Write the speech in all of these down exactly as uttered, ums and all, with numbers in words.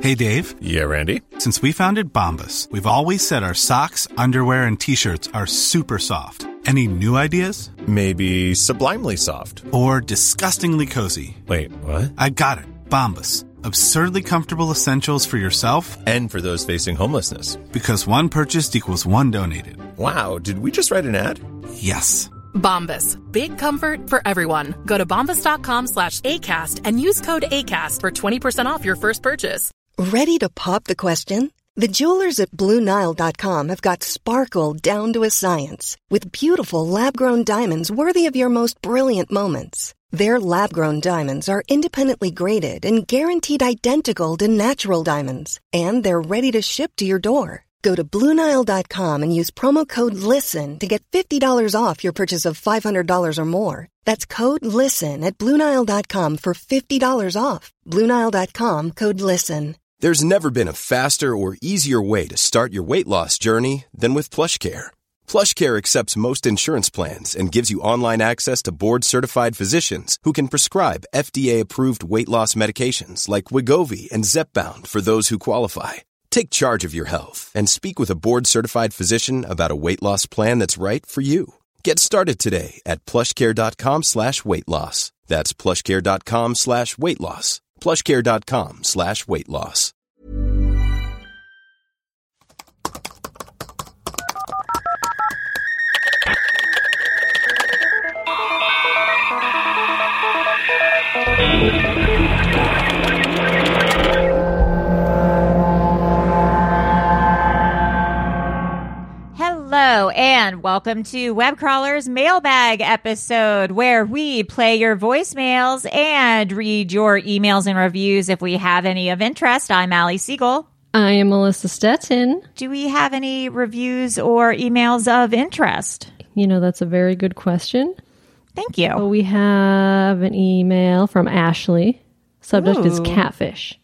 Hey, Dave. Yeah, Randy. Since we founded Bombas, we've always said our socks, underwear, and T-shirts are super soft. Any new ideas? Maybe sublimely soft. Or disgustingly cozy. Wait, what? I got it. Bombas. Absurdly comfortable essentials for yourself and for those facing homelessness. Because one purchased equals one donated. Wow, did we just write an ad? Yes. Bombas. Big comfort for everyone. Go to bombas.com slash ACAST and use code ACAST for twenty percent off your first purchase. Ready to pop the question? The jewelers at Blue Nile dot com have got sparkle down to a science with beautiful lab-grown diamonds worthy of your most brilliant moments. Their lab-grown diamonds are independently graded and guaranteed identical to natural diamonds, and they're ready to ship to your door. Go to Blue Nile dot com and use promo code LISTEN to get fifty dollars off your purchase of five hundred dollars or more. That's code LISTEN at Blue Nile dot com for fifty dollars off. Blue Nile dot com, code LISTEN. There's never been a faster or easier way to start your weight loss journey than with PlushCare. PlushCare accepts most insurance plans and gives you online access to board-certified physicians who can prescribe F D A-approved weight loss medications like Wegovy and Zepbound for those who qualify. Take charge of your health and speak with a board-certified physician about a weight loss plan that's right for you. Get started today at plushcare.com slash weight loss. That's plushcare.com slash weight loss. plushcare.com slash weight loss. Hello, and welcome to Web Crawler's Mailbag episode, where we play your voicemails and read your emails and reviews if we have any of interest. I'm Allie Siegel. I am Melissa Stetson. Do we have any reviews or emails of interest? You know, that's a very good question. Thank you. Well, we have an email from Ashley. Subject Ooh. is catfish.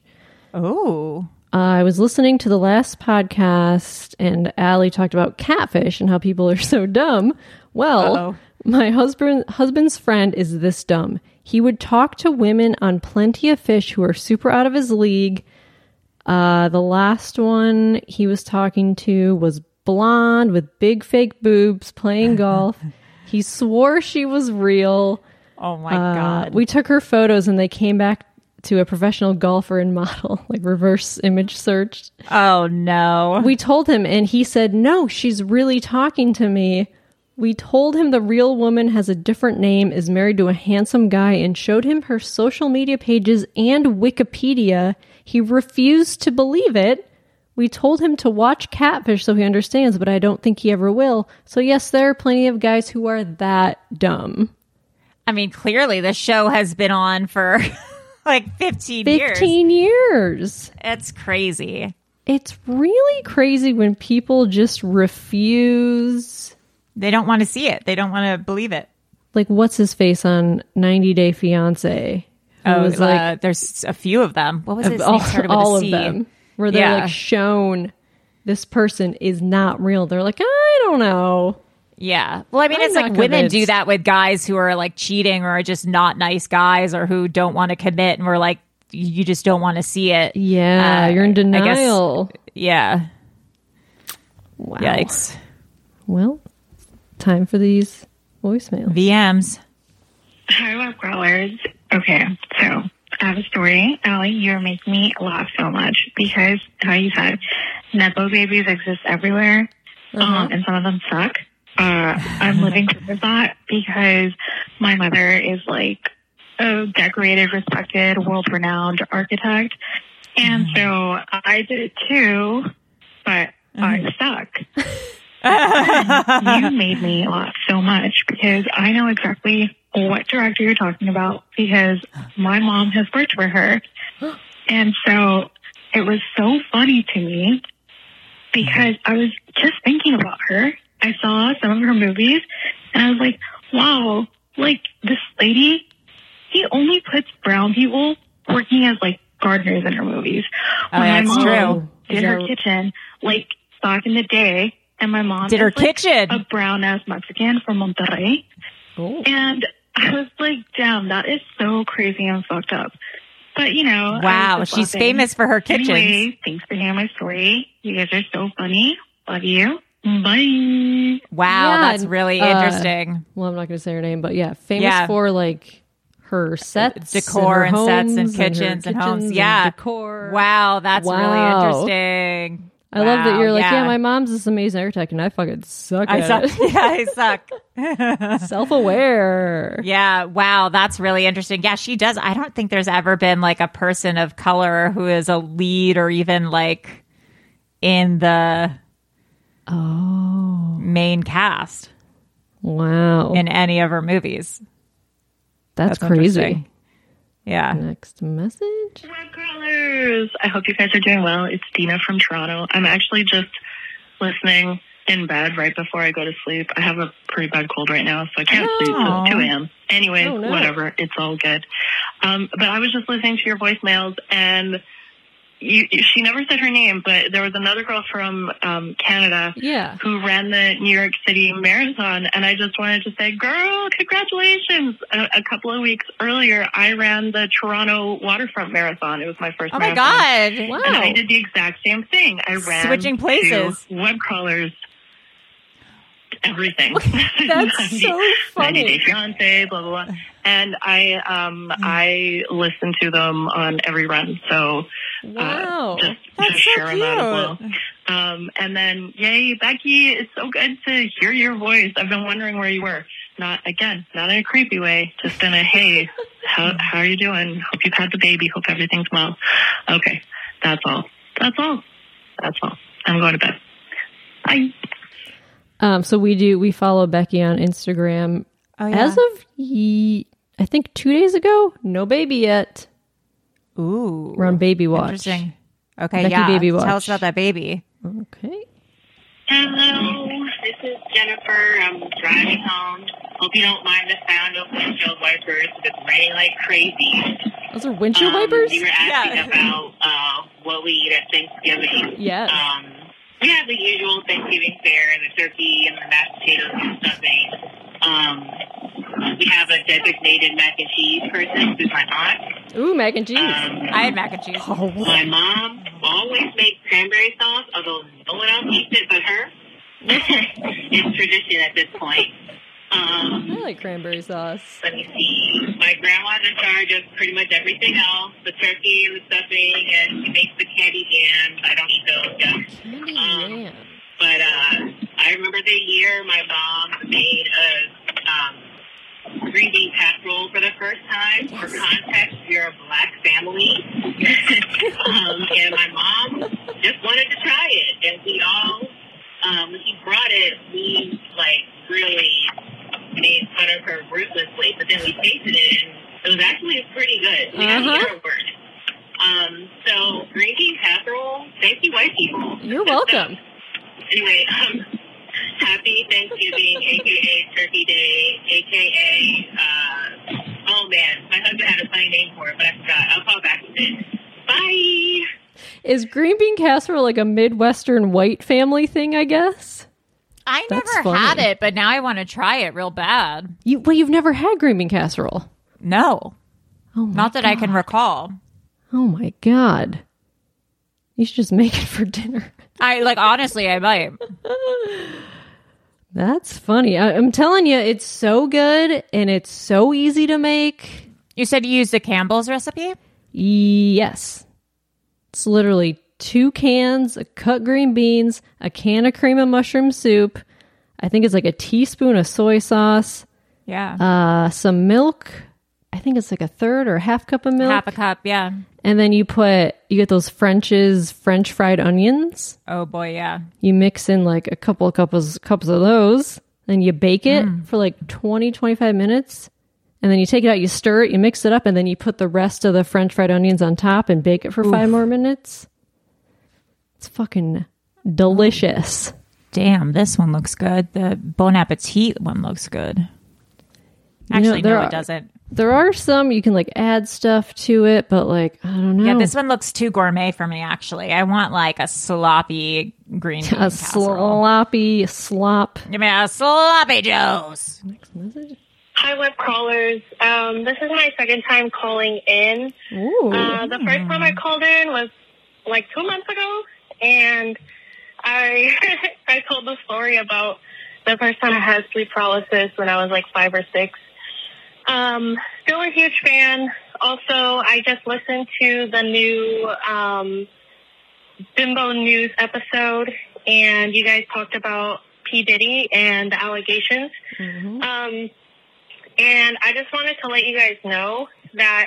Oh. Uh, I was listening to the last podcast, and Allie talked about catfish and how people are so dumb. Well, Uh-oh. my husband husband's friend is this dumb. He would talk to women on Plenty of Fish who are super out of his league. Uh, the last one he was talking to was blonde with big fake boobs playing golf. He swore she was real. Oh, my uh, God. We took her photos, and they came back to a professional golfer and model, like reverse image searched. Oh, no. We told him, and he said, no, she's really talking to me. We told him the real woman has a different name, is married to a handsome guy, and showed him her social media pages and Wikipedia. He refused to believe it. We told him to watch Catfish so he understands, but I don't think he ever will. So yes, there are plenty of guys who are that dumb. I mean, clearly the show has been on for like fifteen years. fifteen years. It's crazy. It's really crazy when people just refuse. They don't want to see it. They don't want to believe it. Like, what's his face on ninety day fiance? Oh, was like, uh, there's a few of them. What was his all, name? Started with all a C. of them. Where they're yeah. like shown this person is not real. They're like, I don't know. Yeah. Well, I mean, I'm it's like women do that with guys who are like cheating or are just not nice guys or who don't want to commit. And we're like, you just don't want to see it. Yeah. Uh, you're in denial. Guess, yeah. Wow. Yikes. Well, time for these voicemails. V Ms. Hi, Web Crawlers. Okay, so I have a story. Allie, you're making me laugh so much because, how you said, Nepo babies exist everywhere, uh-huh. um, and some of them suck. Uh, I'm living through that because my mother is like a decorated, respected, world-renowned architect. And mm-hmm. so I did it too, but mm-hmm. I suck. You made me laugh so much because I know exactly what director you're talking about because my mom has worked for her. And so it was so funny to me because I was just thinking about her. I saw some of her movies and I was like, wow, like this lady, he only puts brown people working as like gardeners in her movies. Oh, when that's my mom true. Did her kitchen, like back in the day, and my mom did her is, like, kitchen, a brown ass Mexican from Monterrey. Oh. And I was like, damn, that is so crazy and fucked up. But, you know. Wow, she's laughing. Famous for her kitchens. Anyway, thanks for hearing my story. You guys are so funny. Love you. Bye. Wow, yeah, that's really uh, interesting. Well, I'm not going to say her name, but yeah, famous yeah. for like her sets, decor, and, and sets, and kitchens, and, and homes. And yeah, decor. Wow, that's wow. really interesting. I wow, love that you're like, yeah. yeah, my mom's this amazing architect, and I fucking suck I at suck. it. Yeah, I suck. Self-aware. Yeah, wow, that's really interesting. Yeah, she does. I don't think there's ever been like a person of color who is a lead or even like in the oh main cast. Wow. In any of her movies. That's, that's crazy. Yeah. Next message. Web crawlers. I hope you guys are doing well. It's Dina from Toronto. I'm actually just listening in bed right before I go to sleep. I have a pretty bad cold right now, so I can't oh. sleep till two a.m. Anyways, oh, no. whatever. It's all good. Um, but I was just listening to your voicemails, and you, she never said her name, but there was another girl from um, Canada yeah. who ran the New York City Marathon, and I just wanted to say, girl, congratulations. A, a couple of weeks earlier, I ran the Toronto Waterfront Marathon. It was my first oh marathon. Oh, my God. Wow. And I did the exact same thing. I ran Switching places. to web crawlers, everything. That's ninety, so funny. ninety Day Fiance, blah, blah, blah. And I um, mm. I listen to them on every run. So wow. uh, just, That's just so sharing cute. that as well. Um, and then, yay, Becky, it's so good to hear your voice. I've been wondering where you were. Not, again, not in a creepy way, just in a, hey, how, how are you doing? Hope you've had the baby. Hope everything's well. Okay, that's all. That's all. That's all. I'm going to bed. Bye. Um, so we do, we follow Becky on Instagram. Oh, yeah. As of, ye- I think two days ago, no baby yet. Ooh. We're on Baby Watch. Interesting. Okay, Becky yeah. Baby Watch. Tell us about that baby. Okay. Hello, this is Jennifer. I'm driving home. Hope you don't mind the sound of windshield wipers. It's raining like crazy. Those are windshield um, wipers? You were asking yeah. about uh, what we eat at Thanksgiving. Yes. Um, we have the usual Thanksgiving fare, the turkey and the mashed potatoes and stuffing. Um, we have a designated mac and cheese person, who's my aunt. Ooh, mac and cheese. Um, I had mac and cheese. Oh, my mom always makes cranberry sauce, although no one else eats it but her. It's tradition at this point. Um, I like cranberry sauce. Let me see. My grandma's in charge of pretty much everything else, the turkey and the stuffing, and she makes the candy jams. I don't eat those yet. Candy um, jam. But uh, I remember the year my mom made a um, green bean casserole for the first time. Yes. For context, we're a black family. um, and my mom just wanted to try it. And we all, um, when she brought it, we, like, really made fun of her ruthlessly. But then we tasted it, and it was actually pretty good. We uh-huh. had to word. Um, so, green bean casserole, thank you, white people. You're welcome. Anyway, um, happy Thanksgiving, a k a. Turkey Day, a k a. Uh, oh, man, my husband had a funny name for it, but I forgot. I'll call back with it. Bye! Is green bean casserole like a Midwestern white family thing, I guess? I That's never funny. had it, but now I want to try it real bad. You Well, you've never had green bean casserole? No. Oh my Not that God. I can recall. Oh, my God. You should just make it for dinner. I like honestly, I might. That's funny. I, I'm telling you, it's so good and it's so easy to make. You said you used the Campbell's recipe? Yes. It's literally two cans of cut green beans, a can of cream of mushroom soup. I think it's like a teaspoon of soy sauce. Yeah. Uh, some milk. I think it's like a third or a half cup of milk. Half a cup, yeah. And then you put, you get those French's French fried onions. Oh boy, yeah. You mix in like a couple of cups, cups of those. Then you bake it Mm. for like twenty, twenty-five minutes. And then you take it out, you stir it, you mix it up, and then you put the rest of the French fried onions on top and bake it for Oof. five more minutes. It's fucking delicious. Damn, this one looks good. The Bon Appetit one looks good. Actually, you know, no, are, it doesn't. There are some you can like add stuff to it, but like, I don't know. Yeah, this one looks too gourmet for me, actually. I want like a sloppy green bean a casserole. sloppy slop. Give me a sloppy Joe's. Next message. Hi, web crawlers. Um, this is my second time calling in. Ooh. Uh, the first time I called in was like two months ago, and I I told the story about the first time I had sleep paralysis when I was like five or six. Um, still a huge fan. Also, I just listened to the new um, Bimbo News episode, and you guys talked about P. Diddy and the allegations. Mm-hmm. Um, and I just wanted to let you guys know that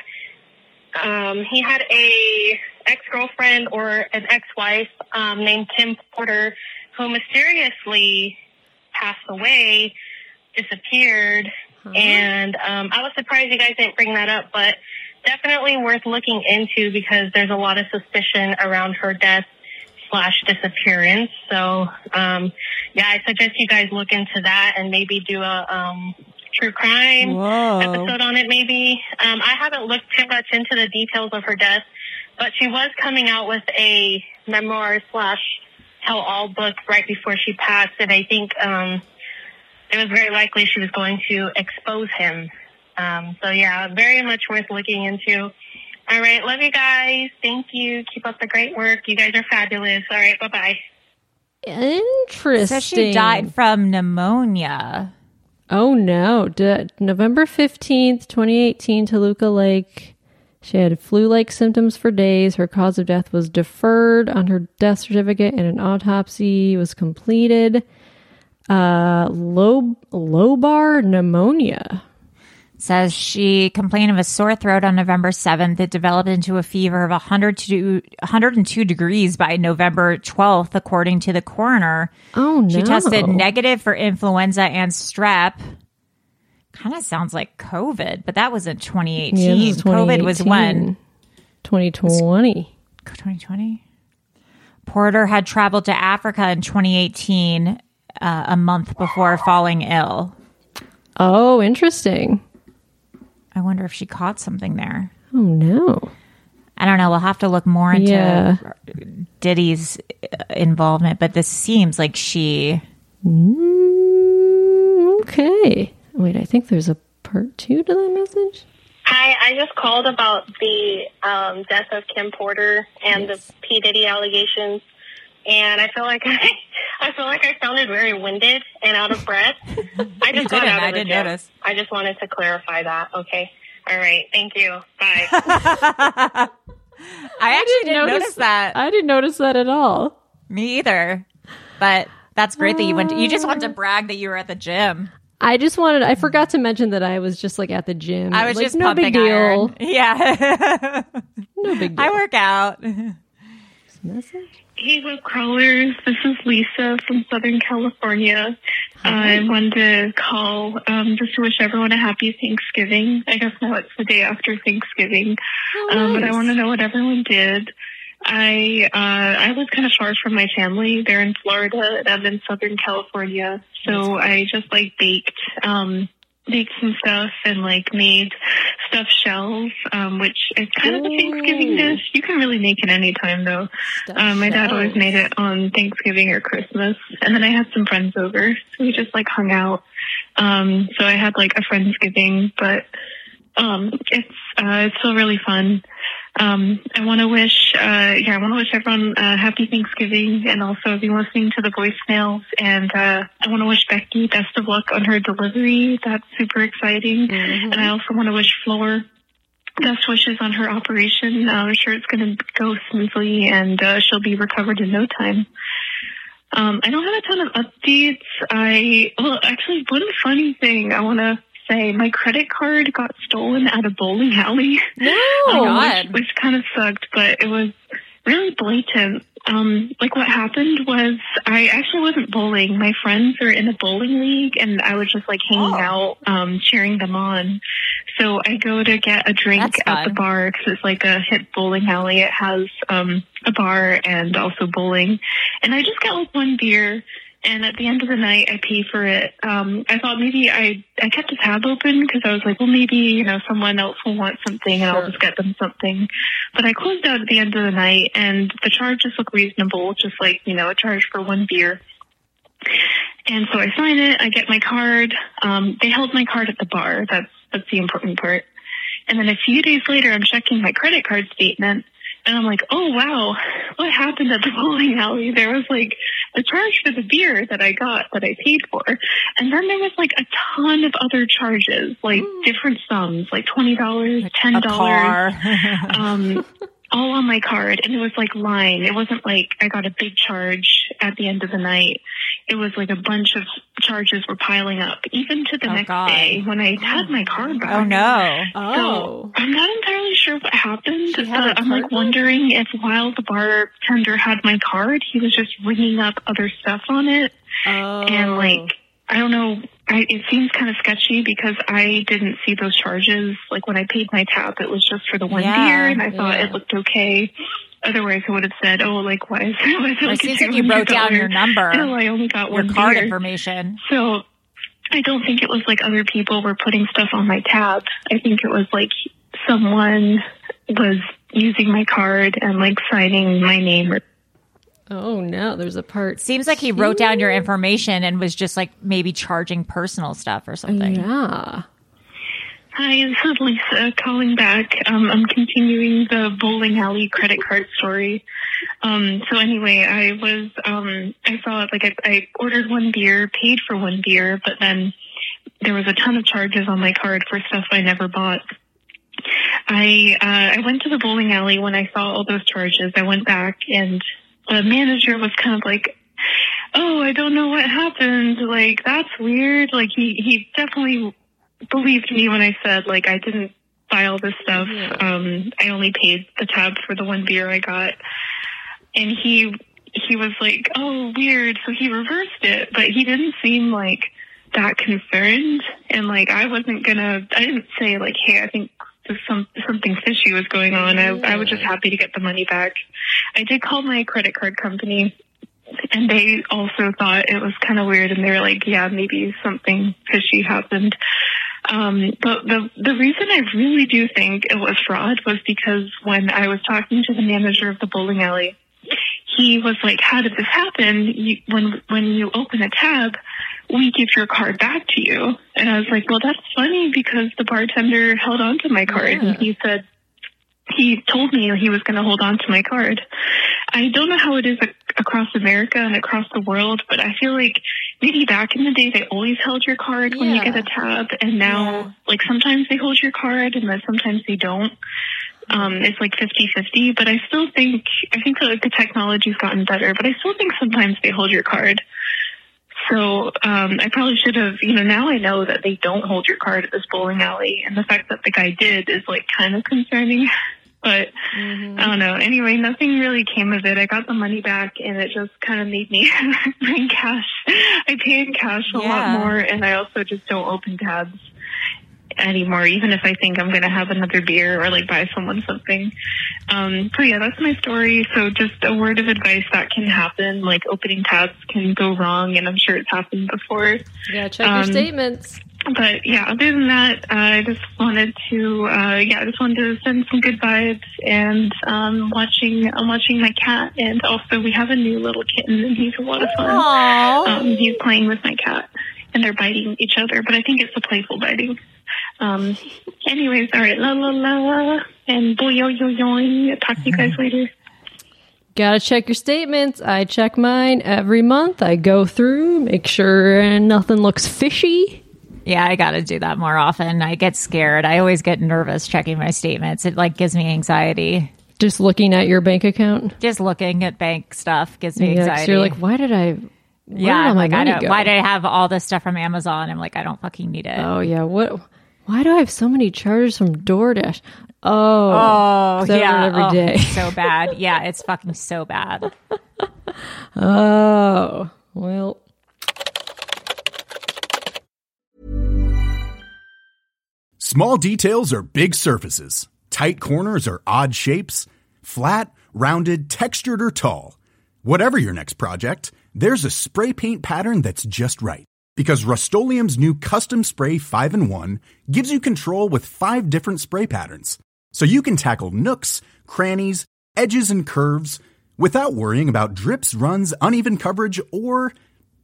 um, he had a ex-girlfriend or an ex-wife um, named Kim Porter who mysteriously passed away, disappeared, huh? and um, I was surprised you guys didn't bring that up, but definitely worth looking into because there's a lot of suspicion around her death slash disappearance. So, um, yeah, I suggest you guys look into that and maybe do a um, true crime Whoa. episode on it maybe. Um, I haven't looked too much into the details of her death, but she was coming out with a memoir slash tell-all book right before she passed, and I think um, it was very likely she was going to expose him. Um, so, yeah, very much worth looking into. All right, love you guys. Thank you. Keep up the great work. You guys are fabulous. All right, bye-bye. Interesting. So she died from pneumonia. Oh, no. De- November fifteenth, twenty eighteen, Toluca Lake. She had flu-like symptoms for days. Her cause of death was deferred on her death certificate, and an autopsy was completed. Uh, low, lobar pneumonia. Says she complained of a sore throat on November seventh. It developed into a fever of one hundred two, one hundred two degrees by November twelfth, according to the coroner. Oh, no. She tested negative for influenza and strep. Kind of sounds like COVID, but that was in twenty eighteen. Yeah, COVID was when? twenty twenty. twenty twenty? Porter had traveled to Africa in twenty eighteen, uh, a month before falling ill. Oh, interesting. I wonder if she caught something there. Oh, no. I don't know. We'll have to look more into yeah. Diddy's involvement, but this seems like she... Mm, okay. Wait, I think there's a part two to that message. Hi, I just called about the um, death of Kim Porter and yes. the P. Diddy allegations, and I feel like I, I feel like I sounded very winded and out of breath. I just got out of I the didn't gym. notice. I just wanted to clarify that. Okay. All right. Thank you. Bye. I actually I didn't, didn't notice, notice that. I didn't notice that at all. Me either. But that's great uh, that you went. To, you just wanted to brag that you were at the gym. I just wanted. I forgot to mention that I was just like at the gym. I was like, just no pumping big deal. Iron. Yeah. No big deal. I work out. Message. Hey, web crawlers. This is Lisa from Southern California. Uh, I wanted to call um, just to wish everyone a happy Thanksgiving. I guess now it's the day after Thanksgiving, oh, um, nice. but I want to know what everyone did. I uh, I live kind of far from my family. They're in Florida, and I'm in Southern California. So I just like baked um, baked some stuff and like made stuffed shells, um, which is kind Ooh. of a Thanksgiving dish. You can really make it anytime though. Um, my dad always made it on Thanksgiving or Christmas. And then I had some friends over, so we just like hung out. Um, so I had like a Friendsgiving, but um, it's uh, it's still really fun. Um, I want to wish, uh, yeah, I want to wish everyone a happy Thanksgiving, and also everyone listening to the voicemails. And uh, I want to wish Becky best of luck on her delivery. That's super exciting. Mm-hmm. And I also want to wish Floor best wishes on her operation. Uh, I'm sure it's going to go smoothly, and uh, she'll be recovered in no time. Um, I don't have a ton of updates. I well, actually, one funny thing I want to say, my credit card got stolen at a bowling alley. No, um, God. Which, which kind of sucked, but it was really blatant. Um, like what happened was I actually wasn't bowling. My friends are in a bowling league, and I was just like hanging oh. out, um, cheering them on. So I go to get a drink at the bar because it's like a hip bowling alley. It has um, a bar and also bowling. And I just got like one beer. And at the end of the night, I pay for it. Um, I thought maybe I, I kept a tab open because I was like, well, maybe, you know, someone else will want something and sure. I'll just get them something. But I closed out at the end of the night, and the charges looked reasonable, just like, you know, a charge for one beer. And so I sign it. I get my card. Um, they held my card at the bar. That's that's the important part. And then a few days later, I'm checking my credit card statement. And I'm like, oh, wow, what happened at the bowling alley? There was like the charge for the beer that I got that I paid for. And then there was like a ton of other charges, like mm. different sums, like twenty dollars, ten dollars, um, all on my card. And it was like line. It wasn't like I got a big charge at the end of the night. It was like a bunch of charges were piling up, even to the oh, next God. day when I had my card back. Oh, no. Oh. So I'm not entirely sure what happened. But I'm like wondering if while the bartender had my card, he was just ringing up other stuff on it. Oh. And like, I don't know. I, it seems kind of sketchy because I didn't see those charges. Like when I paid my tab, it was just for the one yeah, beer and I thought yeah. it looked okay. Otherwise, I would have said, "Oh, like why is, why is it like it seems like you wrote down your number, oh, I only got your one card beer. information." So I don't think it was like other people were putting stuff on my tab. I think it was like someone was using my card and like signing my name. Or- oh no, there's a part. Seems like he wrote down your information and was just like maybe charging personal stuff or something. Yeah. Hi, this is Lisa calling back. Um, I'm continuing the bowling alley credit card story. Um, so anyway, I was, um, I saw like I, I ordered one beer, paid for one beer, but then there was a ton of charges on my card for stuff I never bought. I, uh, I went to the bowling alley when I saw all those charges. I went back and the manager was kind of like, oh, I don't know what happened. Like, that's weird. Like he, he definitely believed me when I said, like, I didn't buy all this stuff. Yeah. Um, I only paid the tab for the one beer I got. And he, he was like, oh, weird. So he reversed it, but he didn't seem like that concerned. And like, I wasn't gonna, I didn't say like, hey, I think some, something fishy was going on. I, I was just happy to get the money back. I did call my credit card company and they also thought it was kind of weird. And they were like, yeah, maybe something fishy happened. Um, but the, the reason I really do think it was fraud was because when I was talking to the manager of the bowling alley, he was like, how did this happen? You, when, when you open a tab, we give your card back to you. And I was like, well, that's funny because the bartender held on to my card. Yeah. And he said, he told me he was going to hold on to my card. I don't know how it is across America and across the world, but I feel like maybe back in the day they always held your card yeah. when you get a tab, and now yeah. like sometimes they hold your card and then sometimes they don't. Um, it's like fifty-fifty, but I still think, I think that like, the technology's gotten better, but I still think sometimes they hold your card. So um, I probably should have, you know, now I know that they don't hold your card at this bowling alley, and the fact that the guy did is like kind of concerning. But mm-hmm. I don't know. Anyway, nothing really came of it. I got the money back, and it just kind of made me bring cash. I pay in cash a yeah. lot more, and I also just don't open tabs anymore, even if I think I'm going to have another beer or like buy someone something. Um, so yeah, that's my story. So just a word of advice that can happen. Like opening tabs can go wrong, and I'm sure it's happened before. Yeah, check um, your statements. But yeah, other than that, uh, I just wanted to, uh, yeah, I just wanted to send some good vibes, and um, watching, I'm watching my cat, and also we have a new little kitten, and he's a lot of fun. Um, he's playing with my cat, and they're biting each other, but I think it's a playful biting. Um, anyways, all right, la la la, and boy yo yo yo. Talk to you guys later. Gotta check your statements. I check mine every month. I go through, make sure nothing looks fishy. Yeah, I gotta do that more often. I get scared. I always get nervous checking my statements. It like gives me anxiety. Just looking at your bank account? Just looking at bank stuff gives me yeah, anxiety. You're like, why did I? Yeah, did like I don't. Go? Why did I have all this stuff from Amazon? I'm like, I don't fucking need it. Oh yeah, what? Why do I have so many charges from DoorDash? Oh, oh yeah, every oh, day. So bad. Yeah, it's fucking so bad. Oh well. Small details are big surfaces. Tight corners are odd shapes. Flat, rounded, textured, or tall. Whatever your next project, there's a spray paint pattern that's just right. Because Rust-Oleum's new Custom Spray five in one gives you control with five different spray patterns. So you can tackle nooks, crannies, edges, and curves without worrying about drips, runs, uneven coverage, or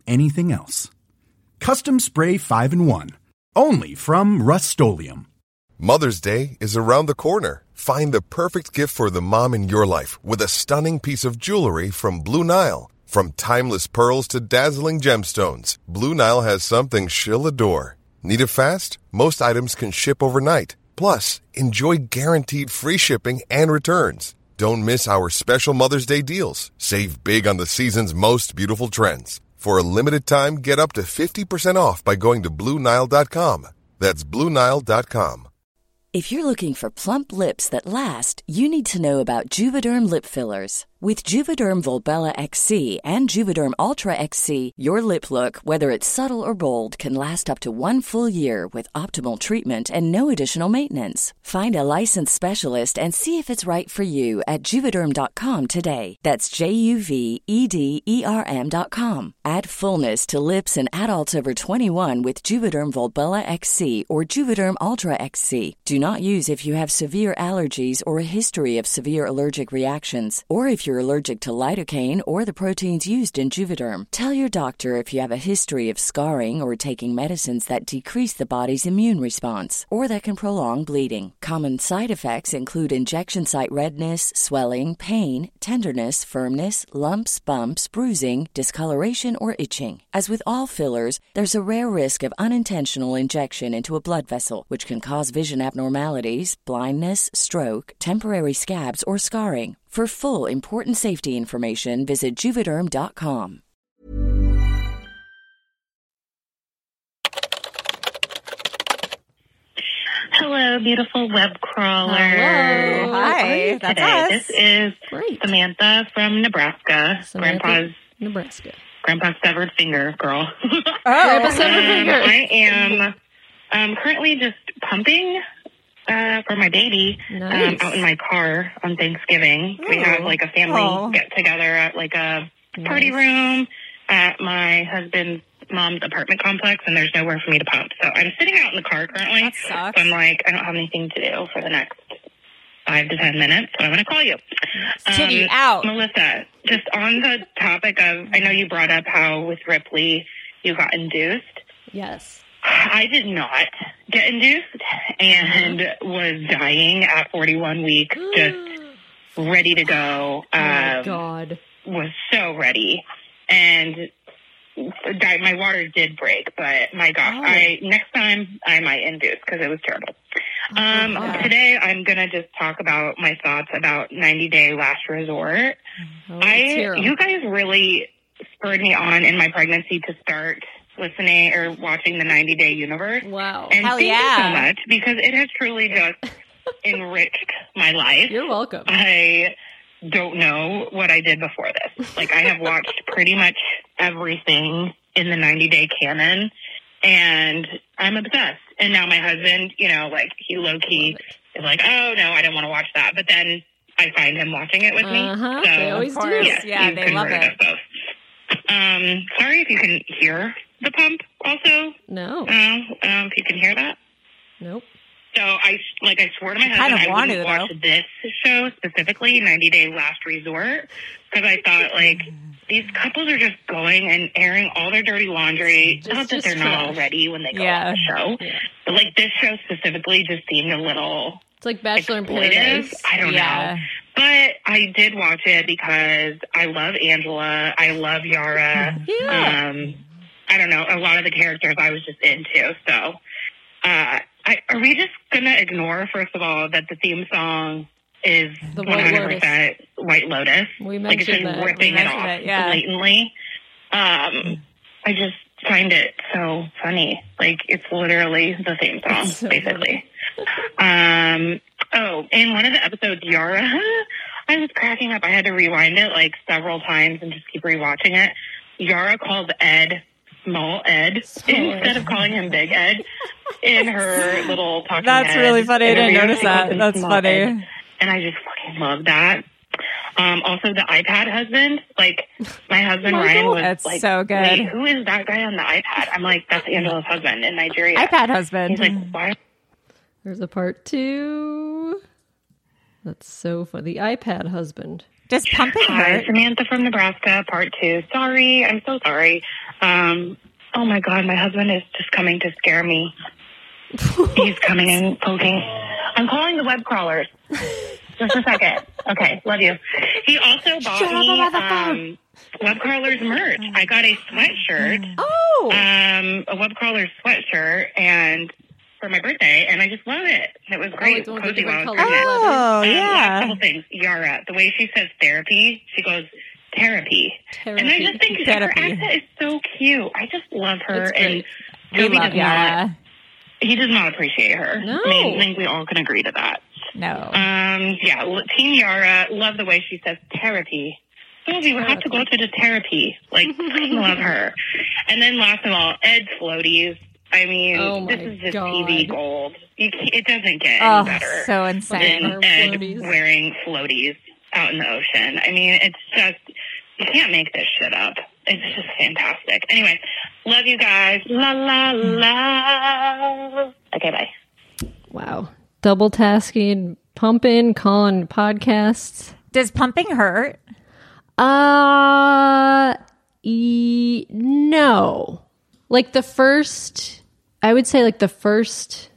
anything else. Custom Spray five in one. Only from Rust-Oleum. Mother's Day is around the corner. Find the perfect gift for the mom in your life with a stunning piece of jewelry from Blue Nile. From timeless pearls to dazzling gemstones, Blue Nile has something she'll adore. Need it fast? Most items can ship overnight. Plus, enjoy guaranteed free shipping and returns. Don't miss our special Mother's Day deals. Save big on the season's most beautiful trends. For a limited time, get up to fifty percent off by going to Blue Nile dot com. That's Blue Nile dot com. If you're looking for plump lips that last, you need to know about Juvederm lip fillers. With Juvederm Volbella X C and Juvederm Ultra X C, your lip look, whether it's subtle or bold, can last up to one full year with optimal treatment and no additional maintenance. Find a licensed specialist and see if it's right for you at Juvederm dot com today. That's J U V E D E R M dot com. Add fullness to lips in adults over twenty-one with Juvederm Volbella X C or Juvederm Ultra X C. Do not use if you have severe allergies or a history of severe allergic reactions, or if you're allergic to lidocaine or the proteins used in Juvederm. Tell your doctor if you have a history of scarring or taking medicines that decrease the body's immune response or that can prolong bleeding. Common side effects include injection site redness, swelling, pain, tenderness, firmness, lumps, bumps, bruising, discoloration, or itching. As with all fillers, there's a rare risk of unintentional injection into a blood vessel, which can cause vision abnormalities, blindness, stroke, temporary scabs, or scarring. For full important safety information, visit Juvederm dot com. Hello, beautiful web crawler. Hello. Hi, that's today? us. This is Great. Samantha from Nebraska. Samantha, Grandpa's Nebraska. Grandpa's severed finger girl. Oh, Grandpa's severed um, finger. I am um, currently just pumping uh, for my baby Nice. um, out in my car on Thanksgiving. Ooh. We have like a family Oh. get together at like a party Nice. room at my husband's mom's apartment complex, and there's nowhere for me to pump. So I'm sitting out in the car currently. That sucks. So I'm like, I don't have anything to do for the next five to ten minutes, so I'm going to call you. Titty Um, out. Melissa, just on the topic of, I know you brought up how with Ripley you got induced. Yes. I did not get induced and was dying at forty-one weeks, just ready to go. Oh my Um, God. was so ready. And di- my water did break, but my gosh, Oh. I next time I might induce because it was terrible. Um, wow. Today I'm going to just talk about my thoughts about ninety day Last Resort. Oh, let's I, hear 'em. you guys really spurred me on in my pregnancy to start listening or watching the ninety day universe. Wow. And Hell thank you yeah. so much because it has truly just enriched my life. You're welcome. I don't know what I did before this. Like, I have watched pretty much everything in the ninety day canon, and I'm obsessed. And now my husband, you know, like, he low-key is like, oh, no, I don't want to watch that. But then I find him watching it with me. Uh-huh. So, They always Of do. course. yes, Yeah, he's they love converted it. us both. Um, sorry if you can hear the pump also. No. Uh, um, if you can hear that. Nope. So I, like, I swore to my I husband kind of I want wouldn't to, watch this show specifically, ninety day Last Resort, because I thought, like, these couples are just going and airing all their dirty laundry. Just- not that just they're not trash. already when they go Yeah. on the show, Yeah. but, like, this show specifically just seemed a little It's like Bachelor in exploitive. Paradise. I don't Yeah. know. But I did watch it because I love Angela. I love Yara. Yeah. Um, I don't know. A lot of the characters I was just into. So, uh, I, are we just going to ignore, first of all, that the theme song is The one White hundred percent White Lotus? We Like, it's just mentioned that. ripping We it mentioned off it, yeah. blatantly. Um, I just find it so funny. Like, it's literally the theme song, It's so basically. Um, oh, in one of the episodes, Yara, I was cracking up. I had to rewind it like several times and just keep rewatching it. Yara called Ed Small Ed Small instead Ed. of calling him Big Ed in her little talking That's head really funny. I didn't interview. notice She calls that. him That's Small funny. Ed. And I just fucking love that. Um, also, the iPad husband, like, my husband Oh my Ryan God. was That's like, so good. wait, who is that guy on the iPad? I'm like, that's Angela's husband in Nigeria. iPad husband. He's like, why? There's a part two. That's so funny. The iPad husband. Does pumping Hi, hurt? Samantha from Nebraska, part two. Sorry, I'm so sorry. Um, oh my God, my husband is just coming to scare me. He's coming in, poking. I'm calling the web crawlers. Just a second. Okay, love you. He also bought Shut me up, um, web crawlers merch. I got a sweatshirt. Oh, um, a web crawlers sweatshirt, and for my birthday, and I just love it. It was great. Oh, it's Cozy while I was colors. pregnant. Oh, Um, yeah. last couple things. Yara, the way she says therapy, she goes therapy, Therapy. and I just think her Therapy. accent is so cute. I just love her, It's and great. We Toby love does not. Yara. He does not appreciate her. No. I mean, I think we all can agree to that. No. Um, yeah, l- Team Yara, love the way she says therapy. Toby, we have to go to the therapy. Like, I love her. And then last of all, Ed Floaties. I mean, Oh my this is just God. T V gold. You can't, it doesn't get Oh, any better so insane. than Our Ed floaties. wearing floaties out in the ocean. I mean, it's just, you can't make this shit up. It's just fantastic. Anyway, love you guys. La, la, la. Okay, bye. Wow. Double tasking, pumping, calling podcasts. Does pumping hurt? Uh, e- no. Like the first, I would say like the first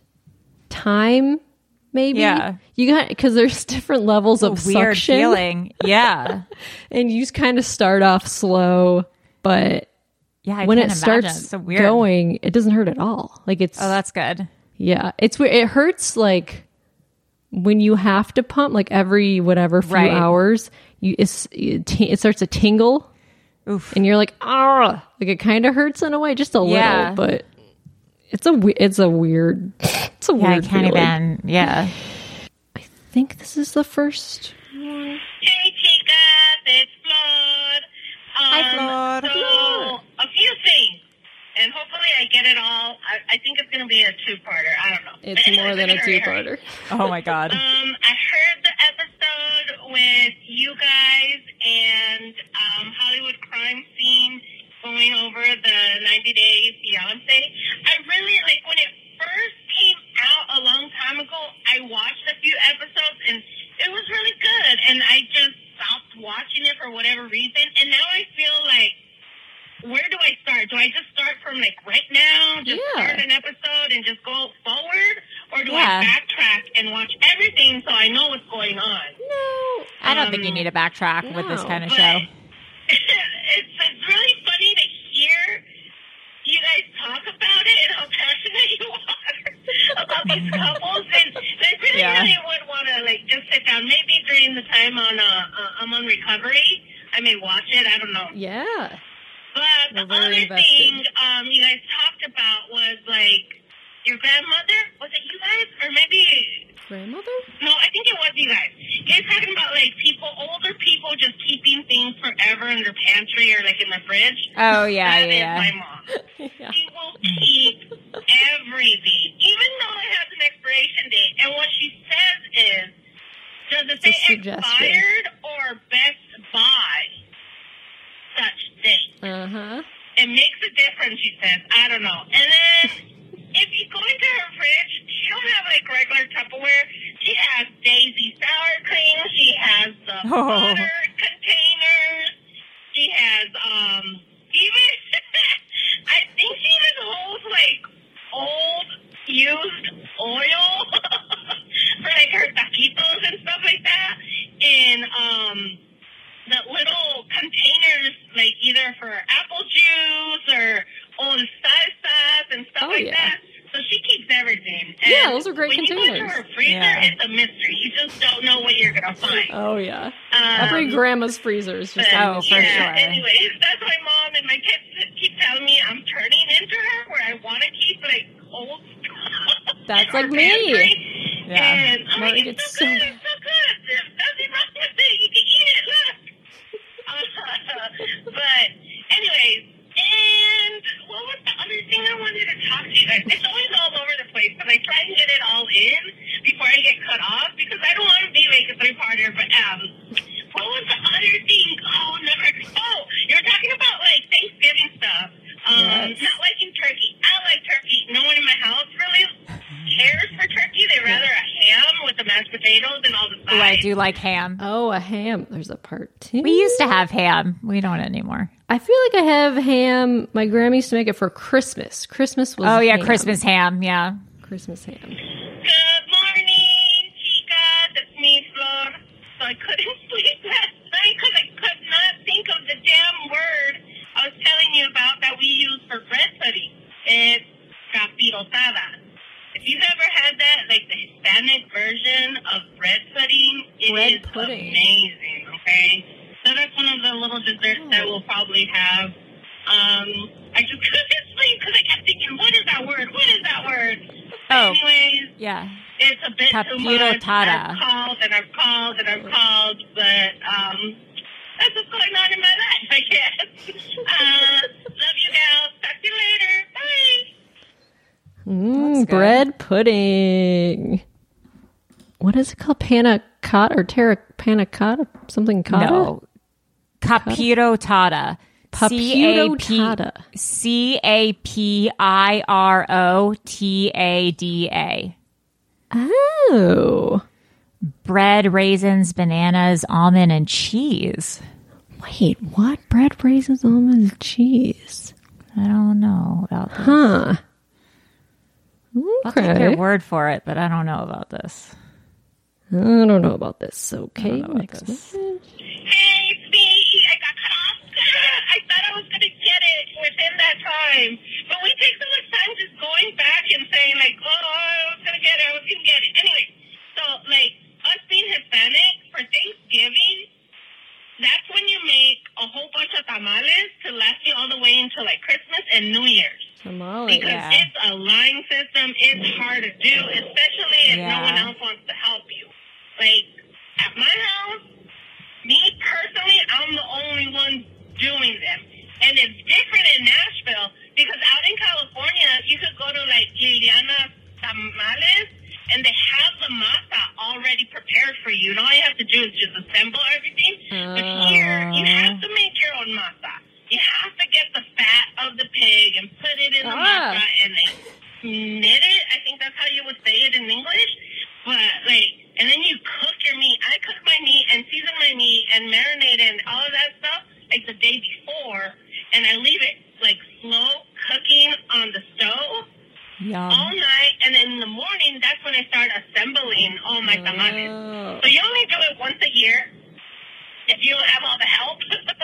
time, maybe. Yeah. You got, because there's different levels A of weird suction. feeling. Yeah. And you just kind of start off slow, but Yeah. I when can't it imagine. starts It's so weird. going, it doesn't hurt at all. Like it's, Oh, that's good. yeah, it's weird. It hurts like when you have to pump, like every whatever few Right. hours, you it's, it, t- it starts to tingle. Oof. And you're like, ah, like it kind of hurts in a way, just a Yeah. little, but it's a we- it's a weird, it's a Yeah, I weird can't feeling. even. Yeah. I think this is the first. Hey, chicas, it's Flor. Hi, Flor. So, a few things, and hopefully I get it all. I, I think it's going to be a two-parter. I don't know. It's But more anyways, than a hurry, hurry. two-parter. Oh my God. Um, I heard the episode with you guys and um, Hollywood crime scene going over the ninety day fiance. I really, like, when it first came out a long time ago, I watched a few episodes and it was really good. And I just stopped watching it for whatever reason. And now I feel like, where do I start? Do I just start from, like, right now? Just Yeah. start an episode and just go forward? Or do Yeah. I backtrack and watch everything so I know what's going on? No, I don't think you need to backtrack with this no. kind of But show. it's, it's really funny to hear you guys talk about it and how passionate you are about these couples. And I really, Yeah. really would want to, like, just sit down. Maybe during the time on uh, uh, I'm on recovery, I may watch it. I don't know. Yeah, But We're the very other invested. thing um, you guys talked about was, like, your grandmother. Was it you guys? Or maybe... grandmother. No, I think it was you guys. You guys talking about, like, people, older people just keeping things forever in their pantry or, like, in the fridge. Oh, yeah, That is yeah. my mom. Yeah. She will keep everything, even though it has an expiration date. And what she says is, does it It's a say suggestion. expired or best buy such date? Uh huh. It makes a difference, she says. I don't know. And then, if you go into her fridge, she don't have, like, regular Tupperware. She has Daisy sour cream. She has the Oh. butter containers. She has, um, even, I think she even holds, like, old used oil for, like, her taquitos and stuff like that. In, um... the little containers, like either for apple juice or old salsas and stuff Oh, like yeah. that. So she keeps everything. And Yeah, those are great when you go containers. into her freezer, Yeah. it's a mystery. You just don't know what you're going to find. Oh yeah. Um, Every grandma's freezer is just but, a Oh, for mystery. yeah, sure. anyways, that's my mom, and my kids keep telling me I'm turning into her, where I want to keep, like, old stuff. That's in our like me. pantry. Yeah. And I'm Marty like, gets it's so so- good, it's so good. There's nothing wrong with it. You can eat it, look. Uh, but, anyways, and what was the other thing I wanted to talk to you guys? It's always all over the place, but I try and get it all in before I get cut off, because I don't want to be like a three-parter, but, um, what was the other thing? Oh, never. Oh, you were talking about, like, Thanksgiving stuff. Um, Yes. not liking turkey. I like turkey. No one in my house really cares for turkey. They rather a ham with the mashed potatoes and all the sides. Like do like ham. Oh, a ham. There's a part two. We used to have ham. We don't anymore. I feel like I have ham. My grandma used to make it for Christmas. Christmas was Oh, yeah, ham. Christmas ham, yeah. Christmas ham. Good morning, chicas. It's me, Flor. So I couldn't sleep last night because I could not think of the damn word I was telling you about that we use for bread pudding. It's capirotada. If you've ever had that, like the Hispanic version of bread pudding, it Bread is pudding. amazing, okay? So that's one of the little desserts Oh. that we'll probably have. Um, I just couldn't sleep because I kept thinking, what is that word? What is that word? Oh. Anyways, Yeah. it's a bit too much. Capirotada. I've called and I've called and I've called, but um, that's what's going on in my life, I guess. Uh, love you guys. Talk to you later. Bye. Mm, bread pudding. What is it called? Panna cotta or terra panna cotta? Something cotta? No. Capirotada. Capirotada. C A P I R O T A D A. Oh. Bread, raisins, bananas, almond, and cheese. Wait, what? Bread, raisins, almonds, cheese. I don't know about this. Huh. I'll take your Okay. word for it, but I don't know about this. I don't know about this. Okay, I don't know about next this. message. Hey, it's me. I got cut off. I thought I was going to get it within that time. But we take so much time just going back and saying, like, oh, I was going to get it. I was going to get it. Anyway, so, like, us being Hispanic, for Thanksgiving, that's when you make a whole bunch of tamales to last you all the way until, like, Christmas and New Year's. Tamale. Because yeah. it's a line system. It's hard to do, especially if no Yeah. one else wants to help you. Like, at my house, me personally, I'm the only one doing them. And it's different in Nashville because out in California, you could go to, like, Liliana Tamales, and they have the masa already prepared for you. And all you have to do is just assemble everything. But here, you have to make your own masa. You have to get the fat of the pig and put it in the Ah. masa and like knit it. I think that's how you would say it in English. But like, and then you cook your meat. I cook my meat and season my meat and marinate it and all of that stuff like the day before, and I leave it like slow cooking on the stove Yum. all night. And then in the morning, that's when I start assembling all my tamales. Oh. So you only do it once a year if you don't have all the help.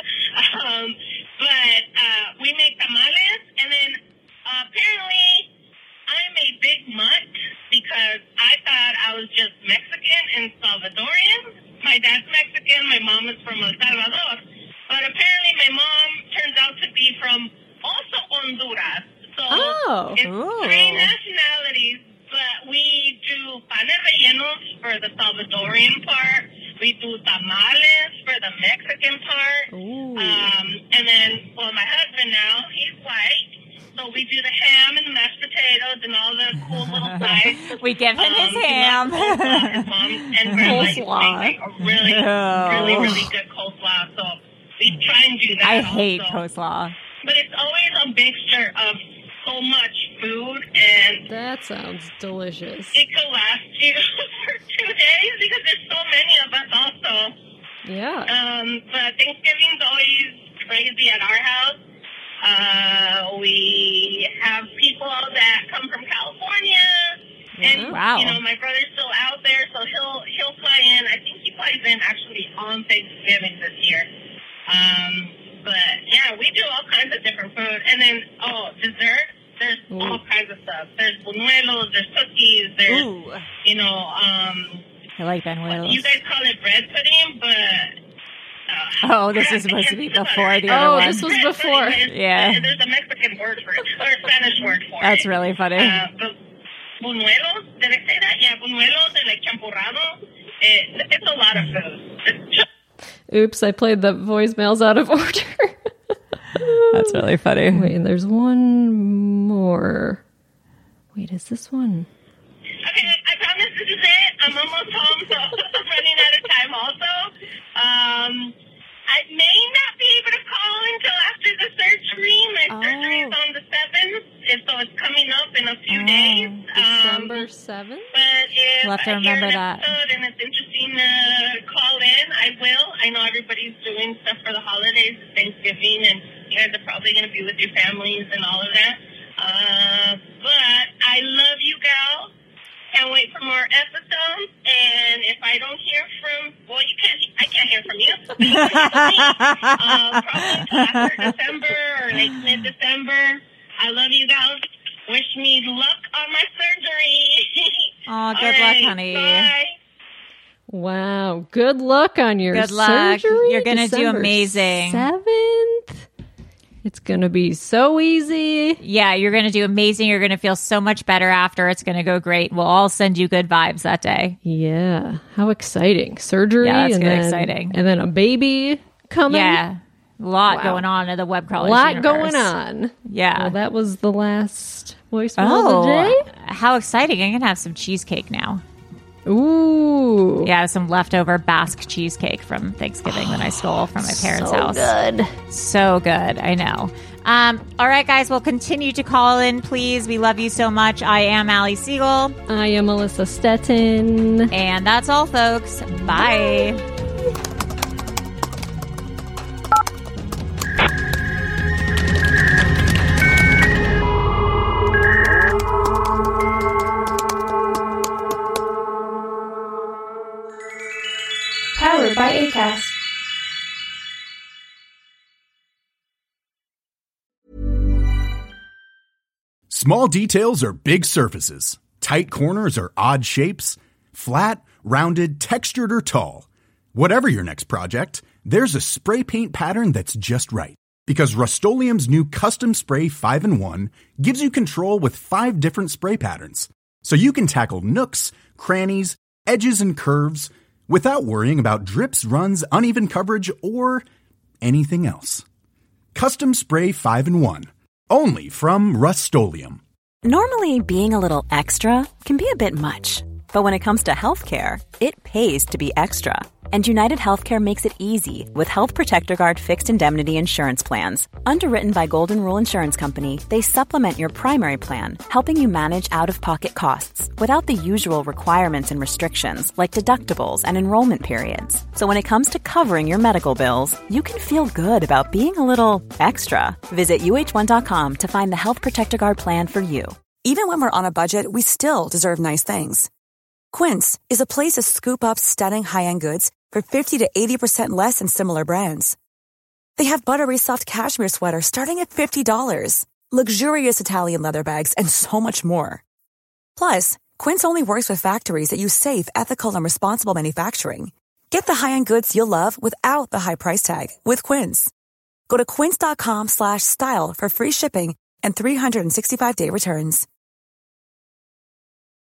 um, but uh, we make tamales, and then uh, apparently I'm a big mutt because I thought I was just Mexican and Salvadorian. My dad's Mexican, my mom is from El Salvador. But apparently my mom turns out to be from also Honduras. So Oh. it's Ooh. three nationalities, but we do panes rellenos for the Salvadorian part. We do tamales for the Mexican part. Ooh. Um, and then, well, my husband now, he's white. So we do the ham and the mashed potatoes and all the cool little sides. We give him Um, his he ham. loves coleslaw. His mom and her like, Coleslaw. make, like a really, really, really good coleslaw. So we try and do that. I hate also. coleslaw. But it's always a mixture of so much food, and That sounds delicious. it could last you for two days because there's so many of us also. Yeah. Um, but Thanksgiving's always crazy at our house. Uh, we have people that come from California. And, Wow. you know, my brother's still out there, so he'll he'll fly in. I think he flies in actually on Thanksgiving this year. Um, but, yeah, we do all kinds of different food. And then, oh, dessert, there's Ooh. all kinds of stuff. There's buñuelos, there's cookies, there's, Ooh. you know, um, I like benuelos. you guys call it bread pudding, but... Uh, Oh, this is supposed to be before the other Oh, one. this was before. There's, Yeah. There's a Mexican word for it, or a Spanish word for That's it. really funny. Uh, but buñuelos, did I say that? Yeah, buñuelos and like champurrado. It, it's a lot of food. It's Oops, I played the voicemails out of order. That's really funny. Wait, and there's one more. Wait, is this one? Okay, I promise this is it. I'm almost home, so I'm running out of time also. Um, I may not be able to call until after the surgery. My Oh. surgery is on the seventh, and so it's coming up in a few Oh, days. Um, December seventh? but if We'll have to I hear remember an that. episode and it's interesting to call in, I will. I know everybody's doing stuff for the holidays, Thanksgiving, and you guys are probably going to be with your families and all of that. Uh, but I love you, gal. Can't wait for more episodes. And if I don't hear from, well, you can't. I can't hear from you. uh, probably until after December or like mid-December. I love you, guys. Wish me luck on my surgery. Oh, good All luck, right, honey. Bye. Wow. Good luck on your Good luck. surgery. You're going to do December amazing. seventh. It's going to be so easy. Yeah, you're going to do amazing. You're going to feel so much better after. It's going to go great. We'll all send you good vibes that day. Yeah. How exciting. Surgery. Yeah, that's and good, then, exciting. And then a baby coming. Yeah. A lot Wow. going on in the web crawlers A lot universe. going on. Yeah. Well, that was the last voicemail Oh, of the day. how exciting. I'm going to have some cheesecake now. Ooh. Yeah, some leftover Basque cheesecake from Thanksgiving that I stole from my parents' so house. good. So good. I know. Um, all right, guys, we'll continue to call in, please. We love you so much. I am Allie Siegel. I am Melissa Stettin. And that's all, folks. Bye. Bye. Powered by Acast. Small details are big surfaces. Tight corners are odd shapes. Flat, rounded, textured, or tall. Whatever your next project, there's a spray paint pattern that's just right. Because Rust-Oleum's new Custom Spray five in one gives you control with five different spray patterns. So you can tackle nooks, crannies, edges, and curves without worrying about drips, runs, uneven coverage, or anything else. Custom Spray five in one. Only from Rust-Oleum. Normally, being a little extra can be a bit much. But when it comes to healthcare, it pays to be extra. And United Healthcare makes it easy with Health Protector Guard fixed indemnity insurance plans. Underwritten by Golden Rule Insurance Company, they supplement your primary plan, helping you manage out-of-pocket costs without the usual requirements and restrictions like deductibles and enrollment periods. So when it comes to covering your medical bills, you can feel good about being a little extra. Visit U H one dot com to find the Health Protector Guard plan for you. Even when we're on a budget, we still deserve nice things. Quince is a place to scoop up stunning high-end goods for fifty to eighty percent less than similar brands. They have buttery soft cashmere sweaters starting at fifty dollars, luxurious Italian leather bags, and so much more. Plus, Quince only works with factories that use safe, ethical, and responsible manufacturing. Get the high-end goods you'll love without the high price tag with Quince. Go to quince dot com slash style for free shipping and three sixty-five day returns.